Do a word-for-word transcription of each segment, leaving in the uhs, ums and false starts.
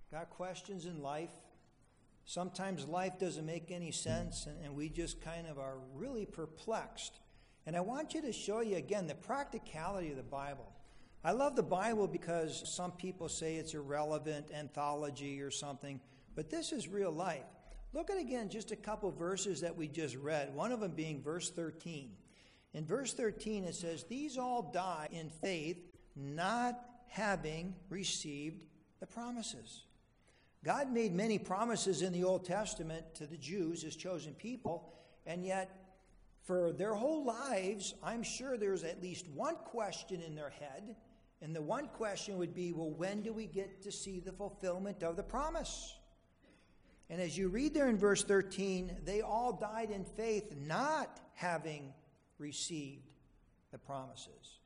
Got questions in life. Sometimes life doesn't make any sense, and, and we just kind of are really perplexed. And I want you to show you again the practicality of the Bible. I love the Bible because some people say it's irrelevant, anthology or something, but this is real life. Look at again just a couple verses that we just read, one of them being verse thirteen. In verse thirteen it says, "These all die in faith, not having received the promises." God made many promises in the Old Testament to the Jews, his chosen people, and yet for their whole lives, I'm sure there's at least one question in their head, and the one question would be, well, when do we get to see the fulfillment of the promise? And as you read there in verse thirteen, they all died in faith, not having received the promises.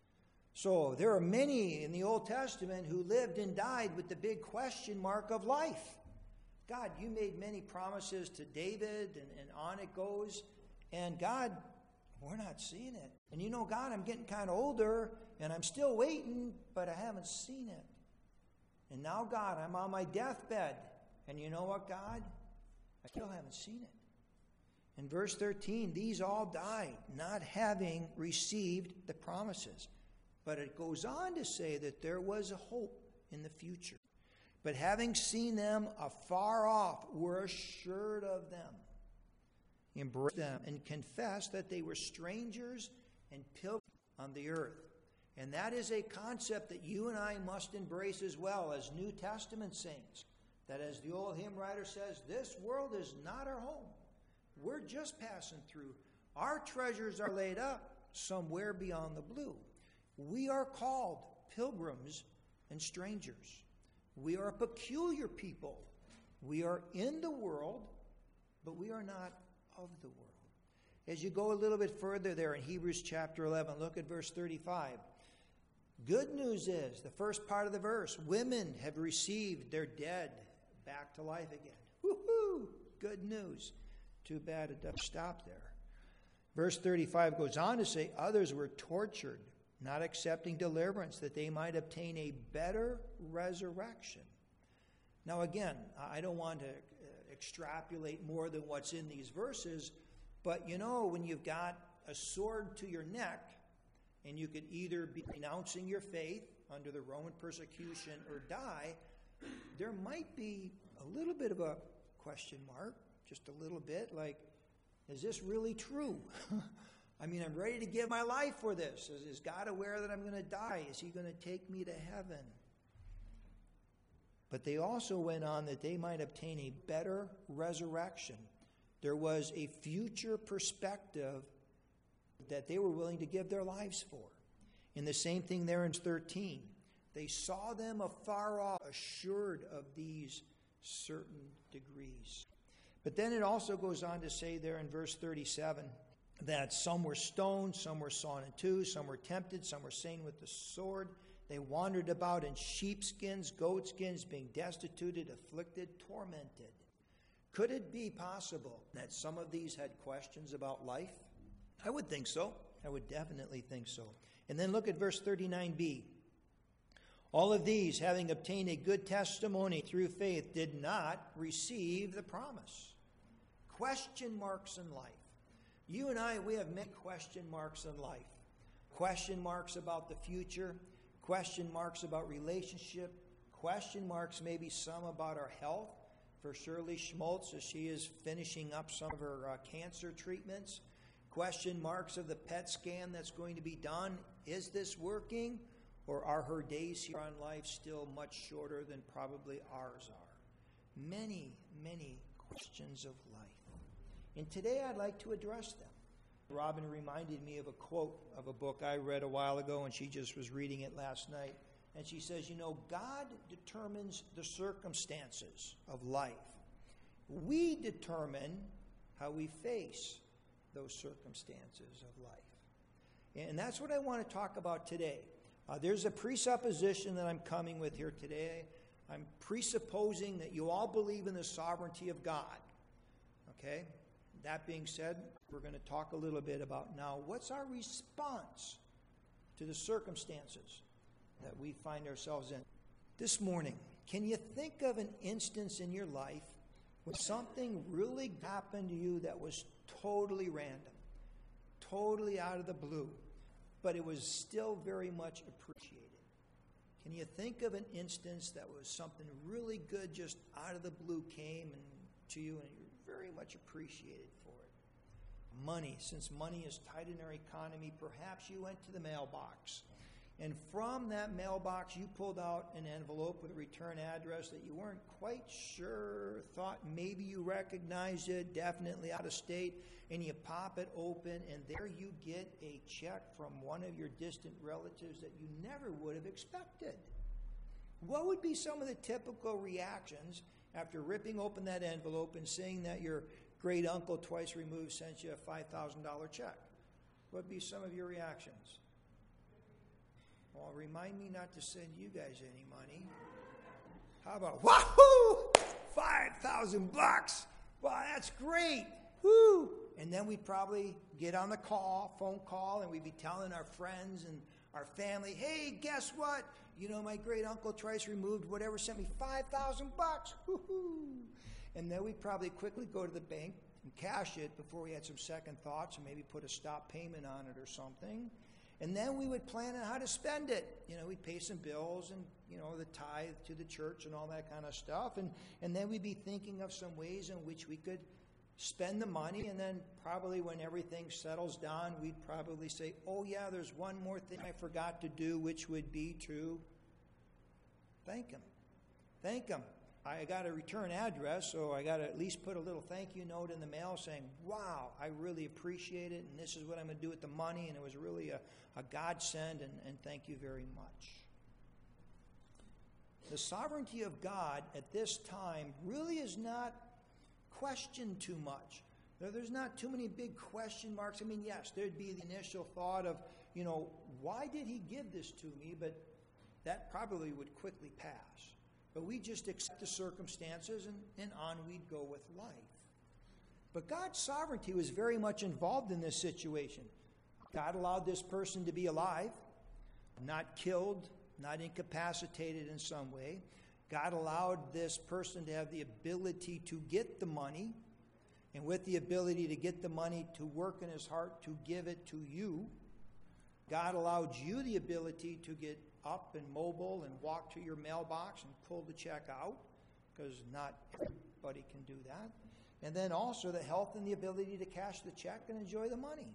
So there are many in the Old Testament who lived and died with the big question mark of life. God, you made many promises to David, and, and on it goes. And God, we're not seeing it. And you know, God, I'm getting kind of older, and I'm still waiting, but I haven't seen it. And now, God, I'm on my deathbed. And you know what, God? I still haven't seen it. In verse thirteen, these all died, not having received the promises. But it goes on to say that there was a hope in the future. But having seen them afar off, were assured of them, embraced them, and confessed that they were strangers and pilgrims on the earth. And that is a concept that you and I must embrace as well as New Testament saints. That as the old hymn writer says, this world is not our home. We're just passing through. Our treasures are laid up somewhere beyond the blue. We are called pilgrims and strangers. We are a peculiar people. We are in the world, but we are not of the world. As you go a little bit further there in Hebrews chapter eleven, look at verse thirty-five. Good news is, the first part of the verse, women have received their dead back to life again. Woohoo! Good news. Too bad it doesn't stop there. Verse thirty-five goes on to say, others were tortured, not accepting deliverance, that they might obtain a better resurrection. Now again, I don't want to extrapolate more than what's in these verses, but you know, when you've got a sword to your neck, and you could either be renouncing your faith under the Roman persecution or die, there might be a little bit of a question mark, just a little bit, like, is this really true? I mean, I'm ready to give my life for this. Is, is God aware that I'm going to die? Is he going to take me to heaven? But they also went on that they might obtain a better resurrection. There was a future perspective that they were willing to give their lives for. And the same thing there in thirteen. They saw them afar off, assured of these certain degrees. But then it also goes on to say there in verse thirty-seven, that some were stoned, some were sawn in two, some were tempted, some were slain with the sword. They wandered about in sheepskins, goatskins, being destituted, afflicted, tormented. Could it be possible that some of these had questions about life? I would think so. I would definitely think so. And then look at verse thirty-nine b. All of these, having obtained a good testimony through faith, did not receive the promise. Question marks in life. You and I, we have many question marks in life. Question marks about the future. Question marks about relationship. Question marks maybe some about our health. For Shirley Schmaltz, as she is finishing up some of her uh, cancer treatments. Question marks of the P E T scan that's going to be done. Is this working? Or are her days here on life still much shorter than probably ours are? Many, many questions of life. And today I'd like to address them. Robin reminded me of a quote of a book I read a while ago, and she just was reading it last night. And she says, you know, God determines the circumstances of life. We determine how we face those circumstances of life. And that's what I want to talk about today. Uh, there's a presupposition that I'm coming with here today. I'm presupposing that you all believe in the sovereignty of God. Okay? That being said, we're going to talk a little bit about now what's our response to the circumstances that we find ourselves in. This morning, Can you think of an instance in your life when something really happened to you that was totally random, totally out of the blue, but it was still very much appreciated? Can you think of an instance that was something really good, just out of the blue came and to you, and you're very much appreciated for it? Money. Since money is tight in our economy, perhaps you went to the mailbox, and from that mailbox you pulled out an envelope with a return address that you weren't quite sure, thought maybe you recognized it, definitely out of state, and you pop it open, and there you get a check from one of your distant relatives that you never would have expected. What would be some of the typical reactions after ripping open that envelope and seeing that your great uncle twice removed sent you a five thousand dollars check? What would be some of your reactions? Well, remind me not to send you guys any money. How about, wahoo! five thousand bucks! Wow, that's great! Woo! And then we'd probably get on the call, phone call, and we'd be telling our friends and our family, hey, guess what? You know, my great uncle twice removed whatever sent me five thousand bucks. Woo-hoo! And then we'd probably quickly go to the bank and cash it before we had some second thoughts and maybe put a stop payment on it or something. And then we would plan on how to spend it. You know, we'd pay some bills and, you know, the tithe to the church and all that kind of stuff. And, and then we'd be thinking of some ways in which we could spend the money. And then probably when everything settles down, we'd probably say, oh, yeah, there's one more thing I forgot to do, which would be to thank him. Thank him. I got a return address, so I got to at least put a little thank you note in the mail saying, wow, I really appreciate it, and this is what I'm going to do with the money, and it was really a, a godsend, and, and thank you very much. The sovereignty of God at this time really is not questioned too much. There, there's not too many big question marks. I mean, yes, there'd be the initial thought of, you know, why did he give this to me? But that probably would quickly pass. But we just accept the circumstances, and, and on we'd go with life. But God's sovereignty was very much involved in this situation. God allowed this person to be alive, not killed, not incapacitated in some way. God allowed this person to have the ability to get the money, and with the ability to get the money, to work in his heart to give it to you. God allowed you the ability to get up and mobile and walk to your mailbox and pull the check out, because not everybody can do that. And then also the health and the ability to cash the check and enjoy the money.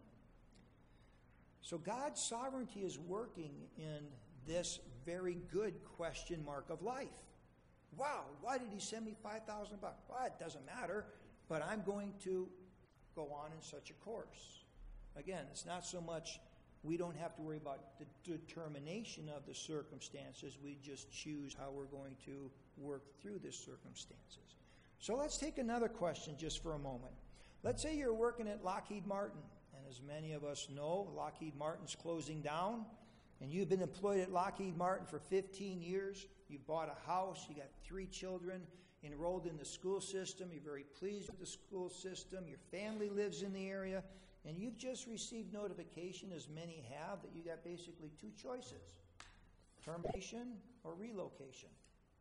So God's sovereignty is working in this very good question mark of life. Wow, why did he send me five thousand bucks? Well, it doesn't matter, but I'm going to go on in such a course. Again, it's not so much we don't have to worry about the determination of the circumstances. We just choose how we're going to work through the circumstances. So let's take another question just for a moment. Let's say you're working at Lockheed Martin, and as many of us know, Lockheed Martin's closing down, and you've been employed at Lockheed Martin for fifteen years. You bought a house, you got three children, enrolled in the school system, you're very pleased with the school system, your family lives in the area, and you've just received notification, as many have, that you got basically two choices: termination or relocation.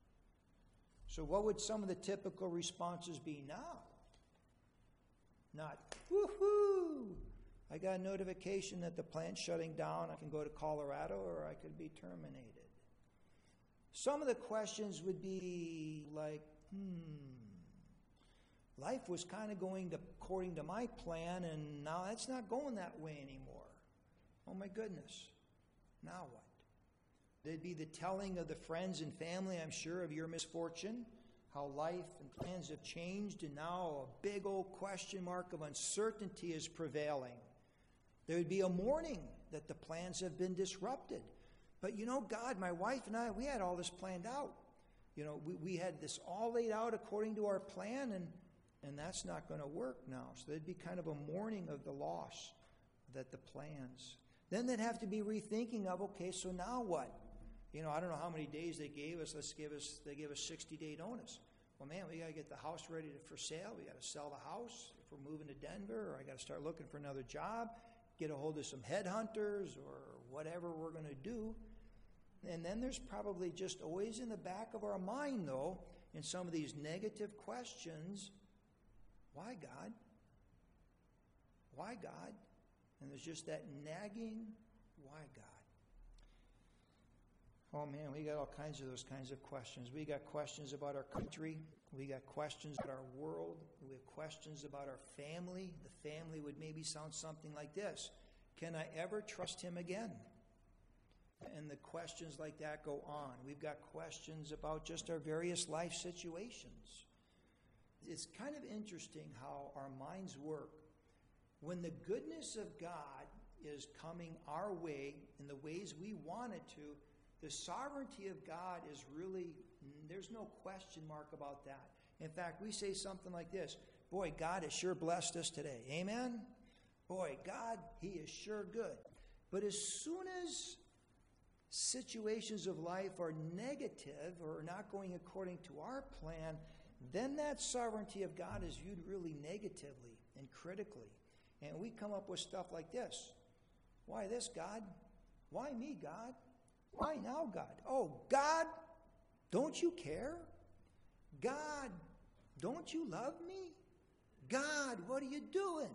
So what would some of the typical responses be now? Not, woohoo, I got a notification that the plant's shutting down, I can go to Colorado, or I could be terminated. Some of the questions would be like, hmm, life was kind of going to, according to my plan, and now it's not going that way anymore. Oh my goodness. Now what? There'd be the telling of the friends and family, I'm sure, of your misfortune, how life and plans have changed, and now a big old question mark of uncertainty is prevailing. There would be a mourning that the plans have been disrupted. But you know, God, my wife and I, we had all this planned out. You know, we, we had this all laid out according to our plan, and And that's not going to work now. So there'd be kind of a mourning of the loss that the plans. Then they'd have to be rethinking of, okay, so now what? You know, I don't know how many days they gave us. Let's give us, they gave us sixty-day notice. Well, man, we got to get the house ready to, for sale. We got to sell the house if we're moving to Denver, or I got to start looking for another job, get a hold of some headhunters or whatever we're going to do. And then there's probably just always in the back of our mind, though, in some of these negative questions, why God? Why God? And there's just that nagging, why God? Oh man, we got all kinds of those kinds of questions. We got questions about our country. We got questions about our world. We have questions about our family. The family would maybe sound something like this. Can I ever trust him again? And the questions like that go on. We've got questions about just our various life situations. It's kind of interesting how our minds work. When the goodness of God is coming our way in the ways we want it to, the sovereignty of God is really, there's no question mark about that. In fact, we say something like this, boy, God has sure blessed us today. Amen? Boy, God, he is sure good. But as soon as situations of life are negative or not going according to our plan, then that sovereignty of God is viewed really negatively and critically. And we come up with stuff like this. Why this, God? Why me, God? Why now, God? Oh, God, don't you care? God, don't you love me? God, what are you doing?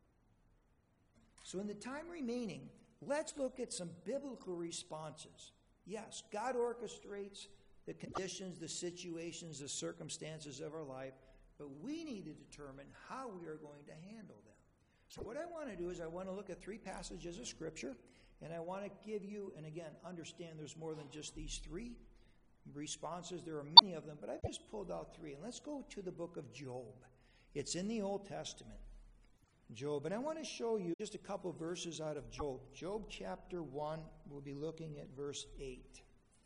So in the time remaining, let's look at some biblical responses. Yes, God orchestrates the conditions, the situations, the circumstances of our life, but we need to determine how we are going to handle them. So what I want to do is I want to look at three passages of Scripture, and I want to give you, and again, understand there's more than just these three responses. There are many of them, but I've just pulled out three. And let's go to the book of Job. It's in the Old Testament. Job. And I want to show you just a couple verses out of Job. Job chapter one, we'll be looking at verse eight.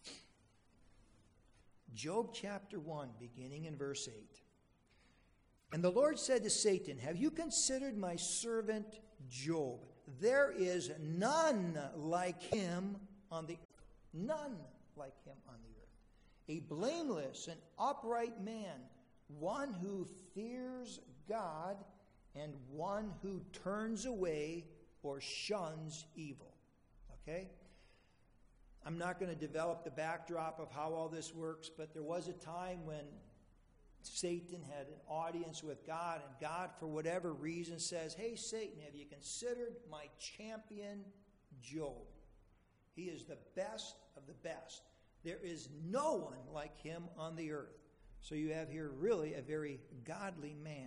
Job chapter one, beginning in verse eight. And the Lord said to Satan, have you considered my servant Job? There is none like him on the earth. None like him on the earth. A blameless and upright man, one who fears God and one who turns away or shuns evil. Okay? I'm not going to develop the backdrop of how all this works, but there was a time when Satan had an audience with God, and God, for whatever reason, says, hey, Satan, have you considered my champion Job? He is the best of the best. There is no one like him on the earth. So you have here really a very godly man.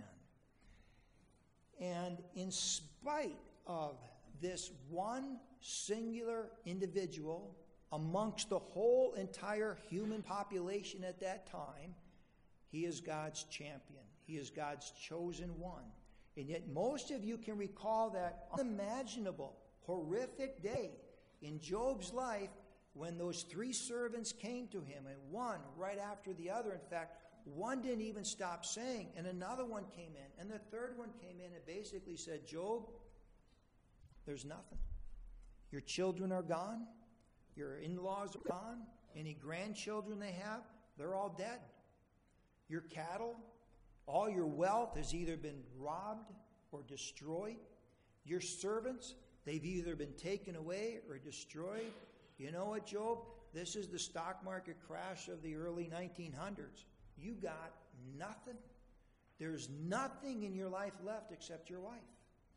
And in spite of this one singular individual amongst the whole entire human population at that time, he is God's champion. He is God's chosen one. And yet most of you can recall that unimaginable, horrific day in Job's life when those three servants came to him, and one right after the other. In fact, one didn't even stop saying, and another one came in, and the third one came in and basically said, Job, there's nothing. Your children are gone. Your in-laws are gone. Any grandchildren they have, they're all dead. Your cattle, all your wealth has either been robbed or destroyed. Your servants, they've either been taken away or destroyed. You know what, Job? This is the stock market crash of the early nineteen hundreds. You got nothing. There's nothing in your life left except your wife.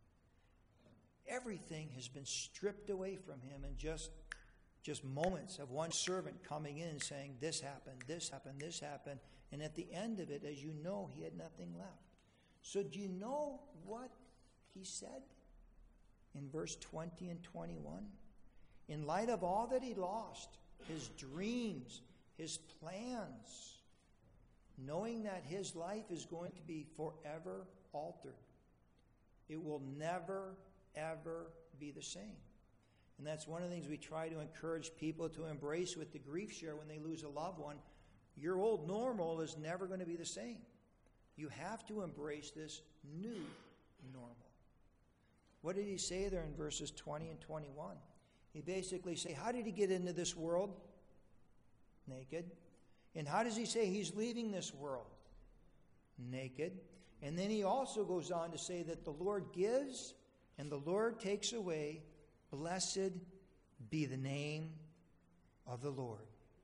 Everything has been stripped away from him in just, just moments of one servant coming in and saying, this happened, this happened, this happened. And at the end of it, as you know, he had nothing left. So do you know what he said in verse twenty and twenty-one? In light of all that he lost, his dreams, his plans, knowing that his life is going to be forever altered. It will never, ever be the same. And that's one of the things we try to encourage people to embrace with the grief share when they lose a loved one. Your old normal is never going to be the same. You have to embrace this new normal. What did he say there in verses twenty and twenty-one? He basically says, how did he get into this world? Naked. And how does he say he's leaving this world? Naked. And then he also goes on to say that the Lord gives and the Lord takes away. Blessed be the name of the Lord.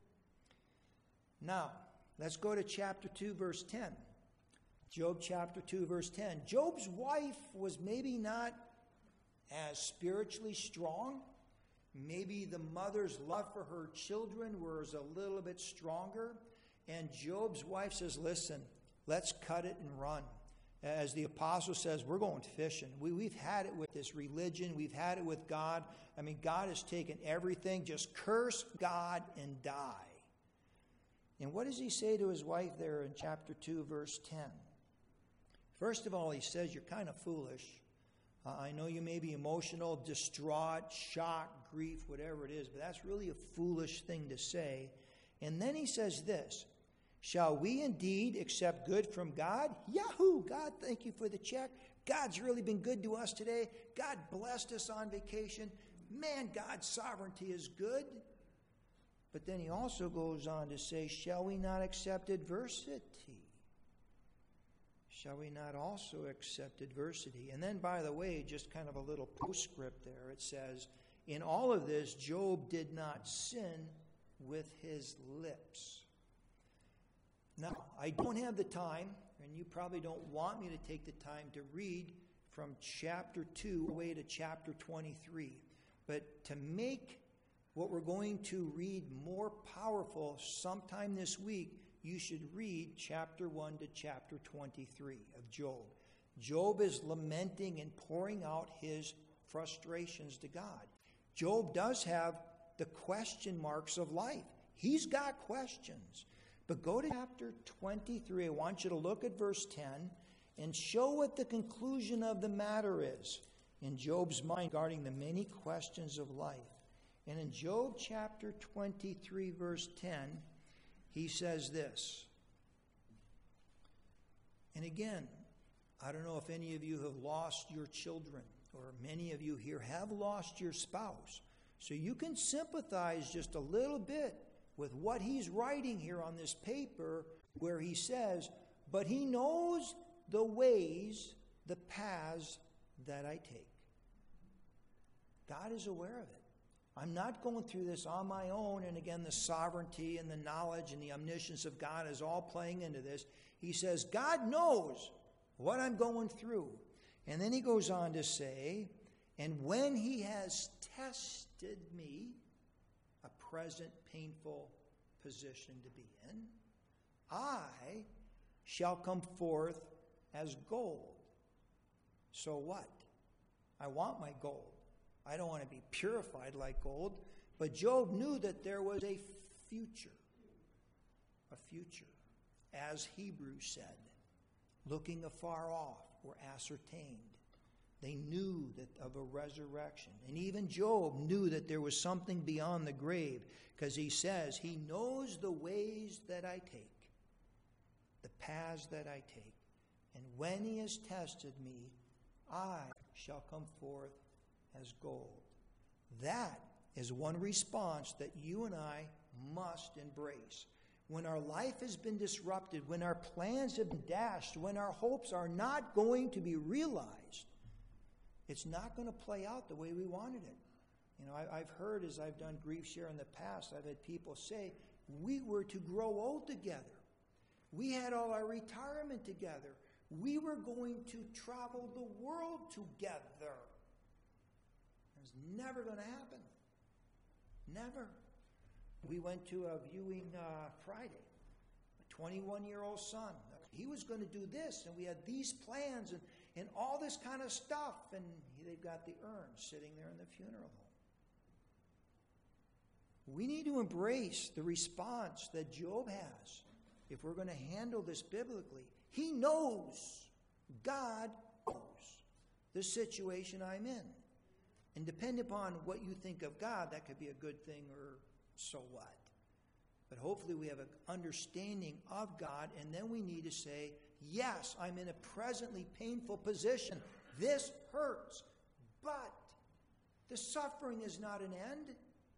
Now, let's go to chapter two, verse ten. Job chapter two, verse ten. Job's wife was maybe not as spiritually strong. Maybe the mother's love for her children was a little bit stronger. And Job's wife says, listen, let's cut it and run. As the apostle says, we're going fishing. We, we've had it with this religion. We've had it with God. I mean, God has taken everything. Just curse God and die. And what does he say to his wife there in chapter two, verse ten? First of all, he says, you're kind of foolish. Uh, I know you may be emotional, distraught, shocked, grief, whatever it is, but that's really a foolish thing to say. And then he says this, shall we indeed accept good from God? Yahoo! God, thank you for the check. God's really been good to us today. God blessed us on vacation. Man, God's sovereignty is good. But then he also goes on to say, shall we not accept adversity? Shall we not also accept adversity? And then, by the way, just kind of a little postscript there. It says, in all of this, Job did not sin with his lips. Now, I don't have the time, and you probably don't want me to take the time to read from chapter two away to chapter twenty-three. But to make what we're going to read more powerful sometime this week, you should read chapter one to chapter twenty-three of Job. Job is lamenting and pouring out his frustrations to God. Job does have the question marks of life. He's got questions. But go to chapter twenty-three. I want you to look at verse ten and show what the conclusion of the matter is in Job's mind regarding the many questions of life. And in Job chapter twenty-three, verse ten, he says this. And again, I don't know if any of you have lost your children, or many of you here have lost your spouse. So you can sympathize just a little bit with what he's writing here on this paper, where he says, but he knows the ways, the paths that I take. God is aware of it. I'm not going through this on my own. And again, the sovereignty and the knowledge and the omniscience of God is all playing into this. He says, God knows what I'm going through. And then he goes on to say, and when he has tested me, a present painful position to be in, I shall come forth as gold. So what? I want my gold. I don't want to be purified like gold. But Job knew that there was a future. A future. As Hebrews said, looking afar off or ascertained. They knew that of a resurrection. And even Job knew that there was something beyond the grave, because he says, he knows the ways that I take, the paths that I take. And when he has tested me, I shall come forth as gold. That is one response that you and I must embrace. When our life has been disrupted, when our plans have been dashed, when our hopes are not going to be realized, it's not going to play out the way we wanted it. You know, I, I've heard, as I've done grief share in the past, I've had people say, we were to grow old together. We had all our retirement together. We were going to travel the world together. It's never going to happen. Never. We went to a viewing uh, Friday. A twenty-one-year-old son. He was going to do this, and we had these plans, and, and all this kind of stuff. And they've got the urn sitting there in the funeral home. We need to embrace the response that Job has if we're going to handle this biblically. He knows, God knows the situation I'm in. And depending upon what you think of God, that could be a good thing or so what. But hopefully we have an understanding of God, and then we need to say, yes, I'm in a presently painful position. This hurts, but the suffering is not an end.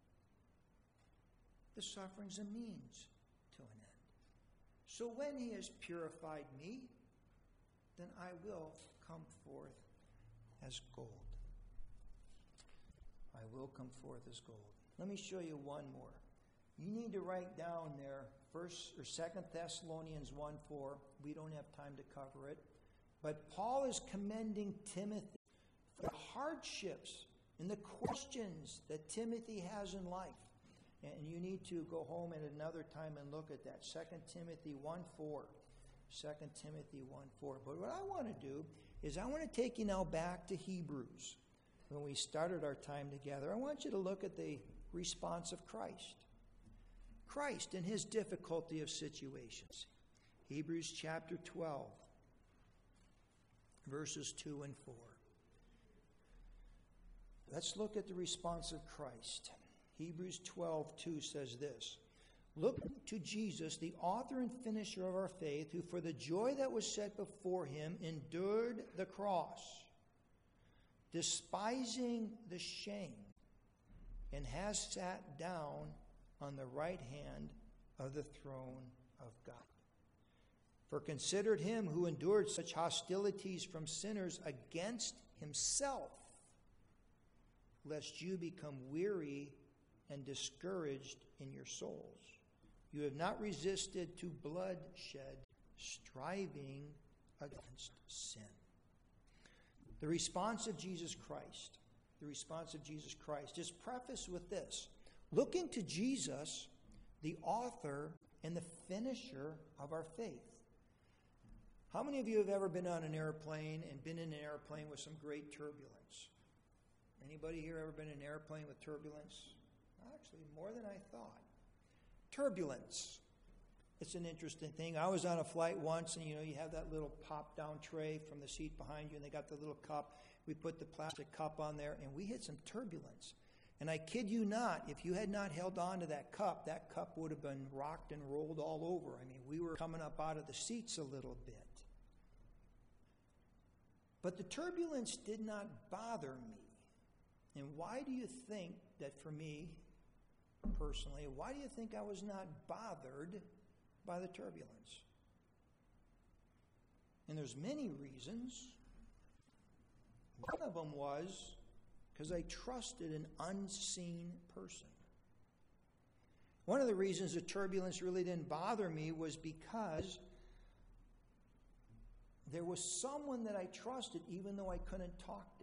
The suffering's a means to an end. So when he has purified me, then I will come forth as gold. I will come forth as gold. Let me show you one more. You need to write down there First or Second Thessalonians one four. We don't have time to cover it. But Paul is commending Timothy for the hardships and the questions that Timothy has in life. And you need to go home at another time and look at that. Second Timothy one four. Second Timothy one four. But what I want to do is I want to take you now back to Hebrews. When we started our time together, I want you to look at the response of Christ. Christ in his difficulty of situations. Hebrews chapter twelve, verses two and four. Let's look at the response of Christ. Hebrews twelve two says this. Look to Jesus, the author and finisher of our faith, who for the joy that was set before him endured the cross, despising the shame, and has sat down on the right hand of the throne of God. For consider him who endured such hostilities from sinners against himself, lest you become weary and discouraged in your souls. You have not resisted to bloodshed, striving against sin. The response of Jesus Christ, the response of Jesus Christ is prefaced with this. Looking to Jesus, the author and the finisher of our faith. How many of you have ever been on an airplane and been in an airplane with some great turbulence? Anybody here ever been in an airplane with turbulence? Actually, more than I thought. Turbulence. It's an interesting thing. I was on a flight once, and you know, you have that little pop-down tray from the seat behind you, and they got the little cup. We put the plastic cup on there, and we hit some turbulence. And I kid you not, if you had not held on to that cup, that cup would have been rocked and rolled all over. I mean, we were coming up out of the seats a little bit. But the turbulence did not bother me. And why do you think that for me, personally, why do you think I was not bothered by the turbulence? And there's many reasons. One of them was because I trusted an unseen person. One of the reasons the turbulence really didn't bother me was because there was someone that I trusted even though I couldn't talk to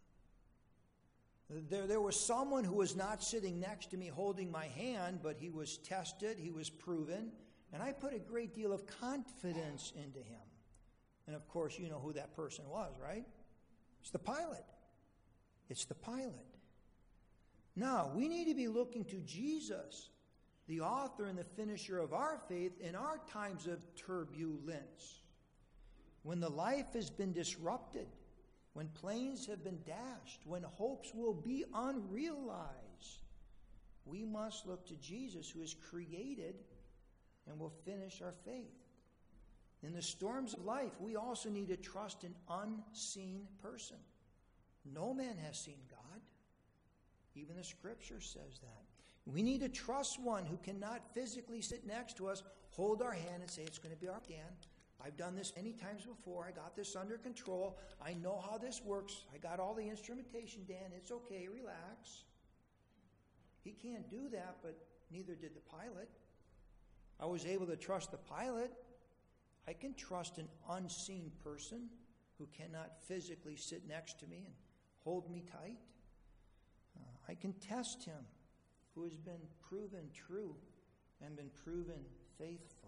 him. There, there was someone who was not sitting next to me holding my hand, but he was tested, he was proven, and I put a great deal of confidence into him. And of course, you know who that person was, right? It's the pilot. It's the pilot. Now, we need to be looking to Jesus, the author and the finisher of our faith, in our times of turbulence. When the life has been disrupted, when planes have been dashed, when hopes will be unrealized, we must look to Jesus, who has created and will finish our faith. In the storms of life, we also need to trust an unseen person. No man has seen God. Even the scripture says that. We need to trust one who cannot physically sit next to us, hold our hand and say, it's going to be our Dan. I've done this many times before. I got this under control. I know how this works. I got all the instrumentation, Dan. It's okay. Relax. He can't do that, but neither did the pilot. I was able to trust the pilot. I can trust an unseen person who cannot physically sit next to me and hold me tight. Uh, I can test him, who has been proven true and been proven faithful.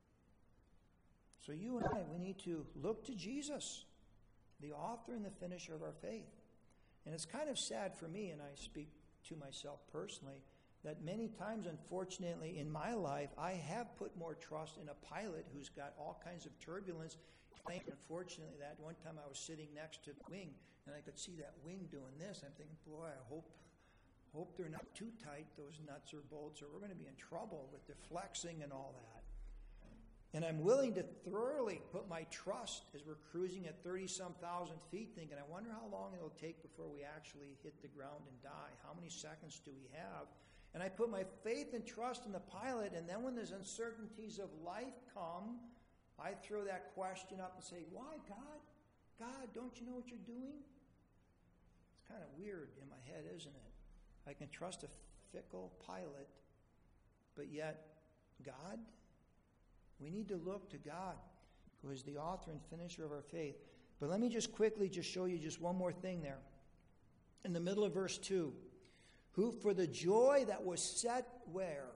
So you and I, we need to look to Jesus, the author and the finisher of our faith. And it's kind of sad for me, and I speak to myself personally, that many times, unfortunately, in my life, I have put more trust in a pilot who's got all kinds of turbulence. Unfortunately, that one time I was sitting next to the wing, and I could see that wing doing this. I'm thinking, boy, I hope hope they're not too tight, those nuts or bolts, or we're going to be in trouble with the flexing and all that. And I'm willing to thoroughly put my trust as we're cruising at thirty-some thousand feet, thinking, I wonder how long it'll take before we actually hit the ground and die. How many seconds do we have? And I put my faith and trust in the pilot, and then when there's uncertainties of life come, I throw that question up and say, why, God? God, don't you know what you're doing? It's kind of weird in my head, isn't it? I can trust a fickle pilot, but yet God, we need to look to God, who is the author and finisher of our faith. But let me just quickly just show you just one more thing there. In the middle of verse two, who for the joy that was set where?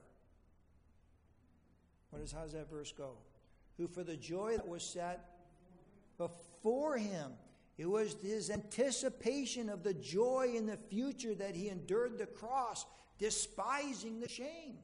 What is, how does that verse go? Who for the joy that was set before him. It was his anticipation of the joy in the future that he endured the cross, despising the shame.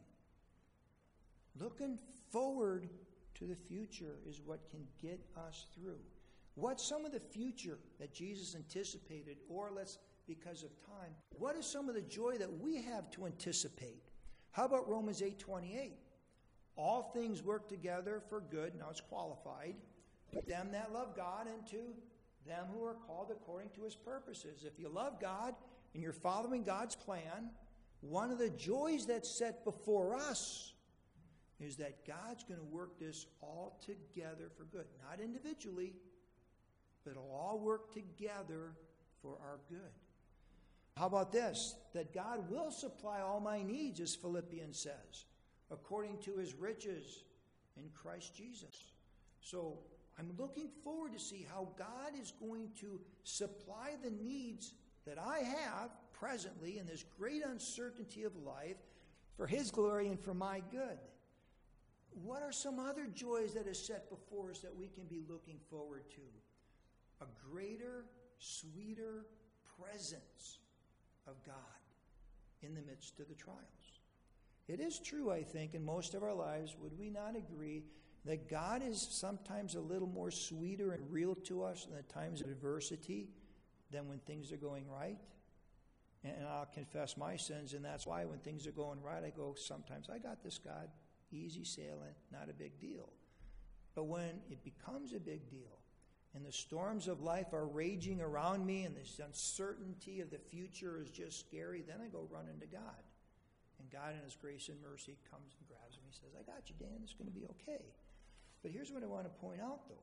Looking forward to the future is what can get us through. What's some of the future that Jesus anticipated, or let's, because of time, what is some of the joy that we have to anticipate? How about Romans eight twenty-eight? All things work together for good, now it's qualified, to them that love God and to them who are called according to his purposes. If you love God and you're following God's plan, one of the joys that's set before us is that God's going to work this all together for good. Not individually, but it'll all work together for our good. How about this? That God will supply all my needs, as Philippians says, according to his riches in Christ Jesus. So I'm looking forward to see how God is going to supply the needs that I have presently in this great uncertainty of life for his glory and for my good. What are some other joys that are set before us that we can be looking forward to? A greater, sweeter presence of God in the midst of the trials. It is true, I think, in most of our lives, would we not agree, that God is sometimes a little more sweeter and real to us in the times of adversity than when things are going right? And I'll confess my sins, and that's why when things are going right, I go, sometimes, I got this, God. Easy sailing, not a big deal. But when it becomes a big deal, and the storms of life are raging around me, and this uncertainty of the future is just scary, then I go running to God. And God in his grace and mercy comes and grabs me and says, I got you, Dan, it's going to be okay. But here's what I want to point out, though,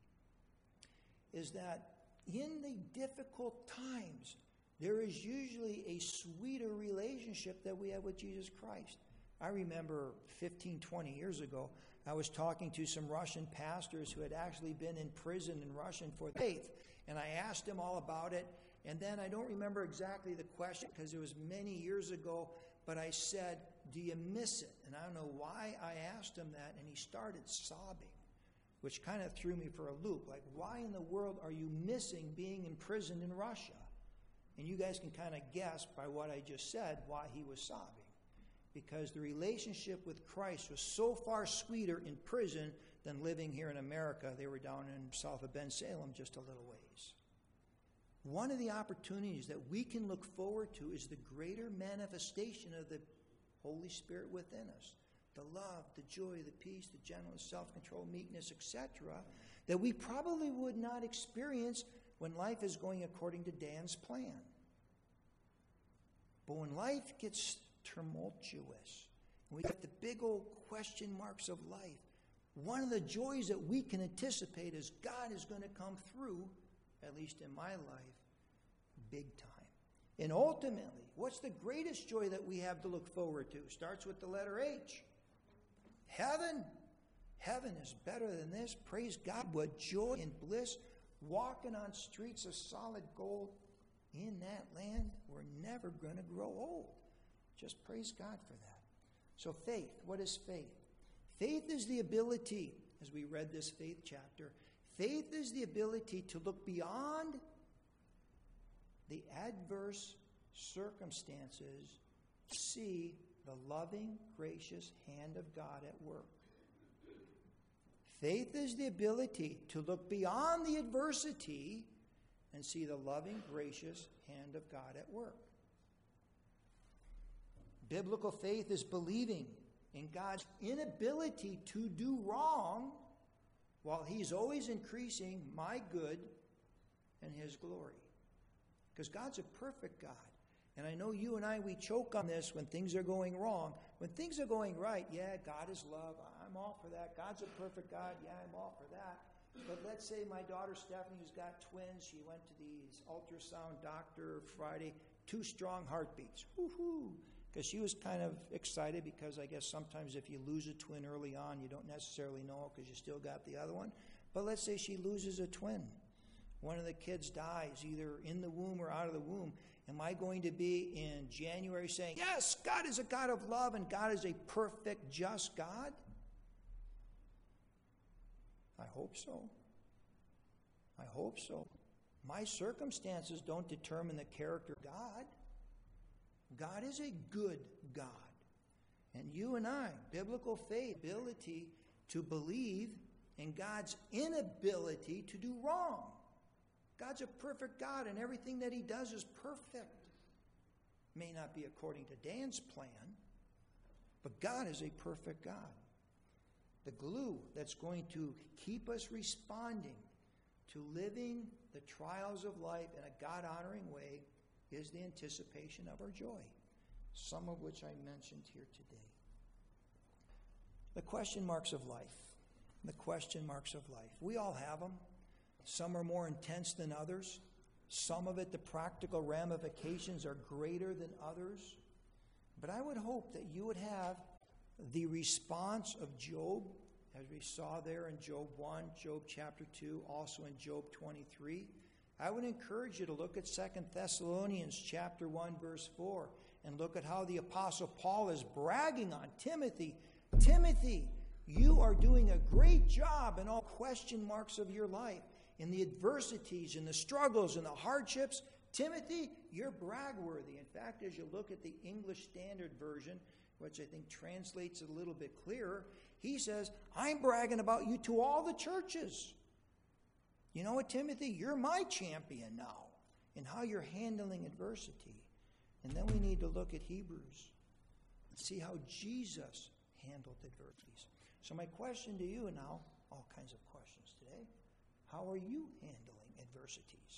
is that in the difficult times, there is usually a sweeter relationship that we have with Jesus Christ. I remember fifteen, twenty years ago, I was talking to some Russian pastors who had actually been in prison in Russian for faith. And I asked them all about it. And then I don't remember exactly the question because it was many years ago. But I said, do you miss it? And I don't know why I asked him that. And he started sobbing, which kind of threw me for a loop. Like, why in the world are you missing being imprisoned in Russia? And you guys can kind of guess by what I just said why he was sobbing. Because the relationship with Christ was so far sweeter in prison than living here in America. They were down in south of Ben Salem just a little ways. One of the opportunities that we can look forward to is the greater manifestation of the Holy Spirit within us. The love, the joy, the peace, the gentleness, self-control, meekness, et cetera, that we probably would not experience when life is going according to Dan's plan. But when life gets tumultuous, we got the big old question marks of life, one of the joys that we can anticipate is God is going to come through, at least in my life, big time. And ultimately, what's the greatest joy that we have to look forward to? Starts with the letter H. Heaven. Heaven is better than this. Praise God. What joy and bliss. Walking on streets of solid gold in that land. We're never going to grow old. Just praise God for that. So faith, what is faith? Faith is the ability, as we read this faith chapter, faith is the ability to look beyond the adverse circumstances, to see the loving, gracious hand of God at work. Faith is the ability to look beyond the adversity and see the loving, gracious hand of God at work. Biblical faith is believing in God's inability to do wrong while he's always increasing my good and his glory. Because God's a perfect God. And I know you and I, we choke on this when things are going wrong. When things are going right, yeah, God is love. I'm all for that. God's a perfect God. Yeah, I'm all for that. But let's say my daughter Stephanie, who's got twins, she went to the ultrasound doctor Friday, two strong heartbeats. Woo-hoo. because she was kind of excited because I guess sometimes if you lose a twin early on, you don't necessarily know because you still got the other one. But let's say she loses a twin. One of the kids dies either in the womb or out of the womb. Am I going to be in January saying, yes, God is a God of love and God is a perfect, just God? I hope so. I hope so. My circumstances don't determine the character of God. God is a good God. And you and I, biblical faith, ability to believe in God's inability to do wrong. God's a perfect God, and everything that he does is perfect. May not be according to Dan's plan, but God is a perfect God. The glue that's going to keep us responding to living the trials of life in a God-honoring way is the anticipation of our joy, some of which I mentioned here today. The question marks of life. The question marks of life. We all have them. Some are more intense than others. Some of it, the practical ramifications are greater than others. But I would hope that you would have the response of Job, as we saw there in Job one, Job chapter two, also in Job twenty-three. I would encourage you to look at Second Thessalonians chapter one, verse four, and look at how the Apostle Paul is bragging on Timothy. Timothy, you are doing a great job in all question marks of your life, in the adversities, in the struggles, in the hardships. Timothy, you're brag-worthy. In fact, as you look at the English Standard Version, which I think translates it a little bit clearer, he says, I'm bragging about you to all the churches. You know what, Timothy? You're my champion now in how you're handling adversity. And then we need to look at Hebrews and see how Jesus handled adversities. So my question to you now, all kinds of questions today, how are you handling adversities?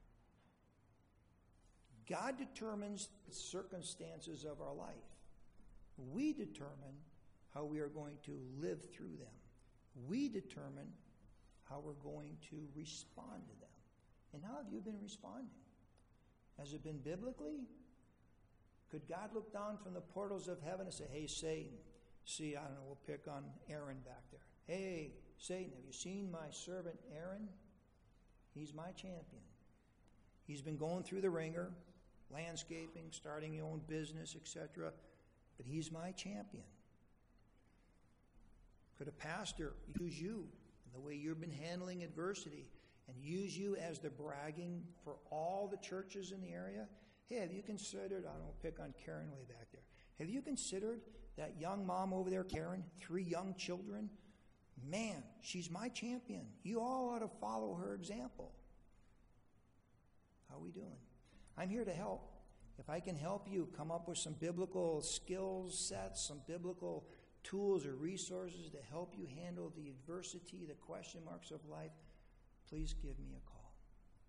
God determines the circumstances of our life. We determine how we are going to live through them. We determine how we're going to respond to them. And how have you been responding? Has it been biblically? Could God look down from the portals of heaven and say, hey, Satan, see, I don't know, we'll pick on Aaron back there. Hey, Satan, have you seen my servant Aaron? He's my champion. He's been going through the ringer, landscaping, starting your own business, et cetera, but he's my champion. Could a pastor use you, the way you've been handling adversity, and use you as the bragging for all the churches in the area? Hey, have you considered, I don't know, pick on Karen way back there. Have you considered that young mom over there, Karen, three young children? Man, she's my champion. You all ought to follow her example. How are we doing? I'm here to help. If I can help you come up with some biblical skills sets, some biblical tools or resources to help you handle the adversity, the question marks of life, please give me a call.